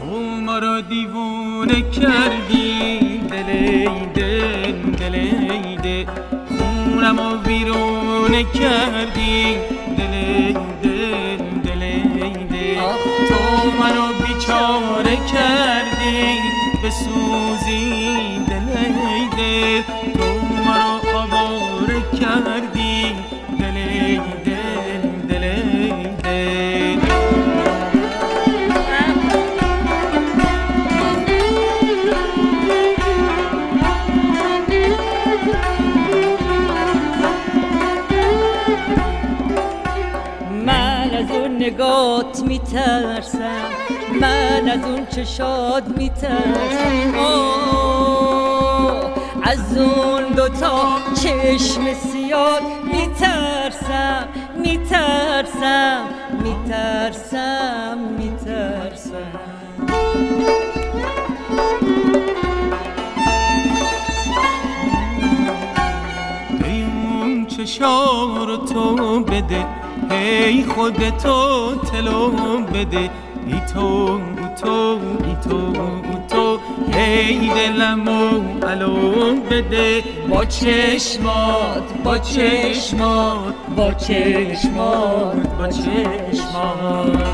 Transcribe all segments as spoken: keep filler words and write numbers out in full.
تو ما را دیوونه کردی دلی دل دلی دل خونم و بیرونه کردی دلی دل دلی دل تو منو بیچاره کردی بسوزی دلی دل تو مرا آواره کردی دلی دل دلی دل من از اون نگات میترسم من از اون چشات میترسم از اون دوتا چشم سیاد میترسم میترسم میترسم میترسم اون چشار تو بده هی خودتو تلو بده ای تو تو ای تو تو هی دلمو الو بده با چشمات با چشمات با چشمات با چشمات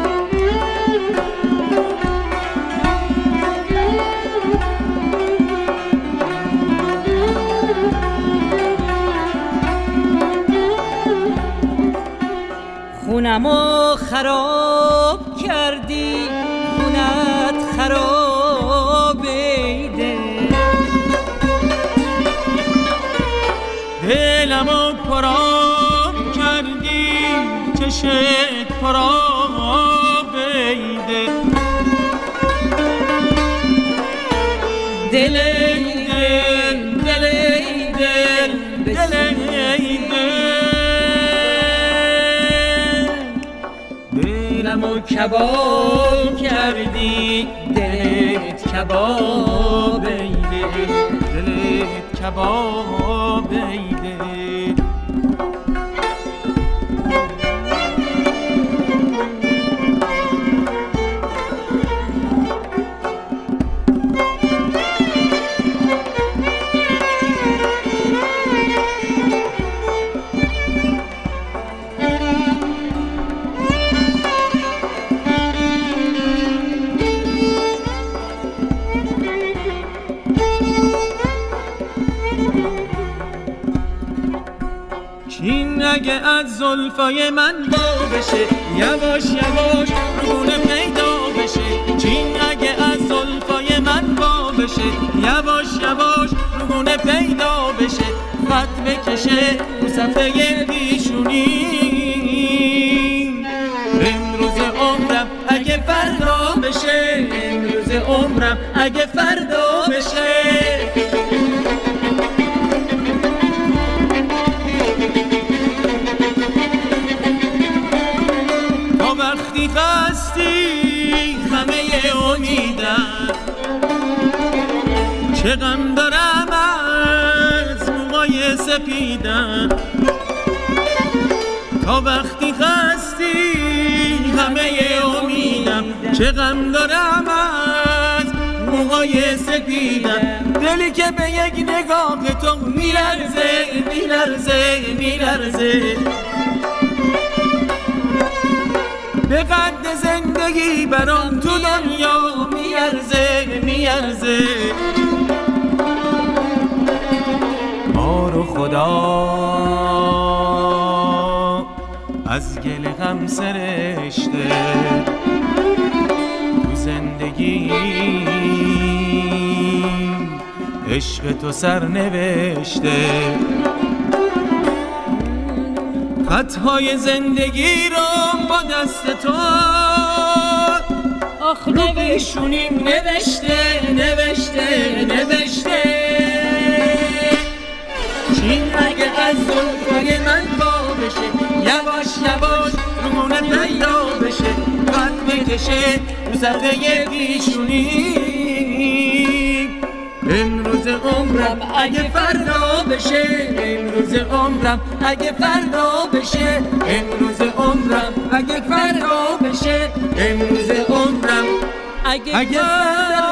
خونمو خراب کردی خونت خراب ایده دلمو پراب کردی چشت پراب ایده دل دل دل دل دل دلمو کباب کردی دلت کباب ایده دلت کباب ایده چین اگه از زلفای من با بشه یواش یواش رونه پیدا بشه چین اگه از زلفای من با بشه یواش یواش رونه پیدا بشه خط بکشه رو صفحه پیشونی امروز عمرم اگه فردا بشه امروز عمرم اگه فردا بشه وقتی خستی همه امیدم چه غم دارم از موهای سپیدم تا وقتی خستی همه امیدم چه غم دارم از موهای سپیدم دلی که به یک نگاه تو میلرزه میلرزه میلرزه به قد زندگی برام تو دنیا میارزه میارزه ما رو خدا از گل غم سرشته تو زندگی عشق تو سر نوشته خطهای زندگی رو با دست تو آخ نوشونیم نوشته نوشته نوشته چین اگه از زلفای من با بشه یواش یواش رونه پیدا بشه خط بکشه رو صفحه پیشونی امروز عمرم اگه فردا بشه امروز عمرم اگه فردا بشه امروز عمرم اگه فردا بشه امروز عمرم اگه, اگه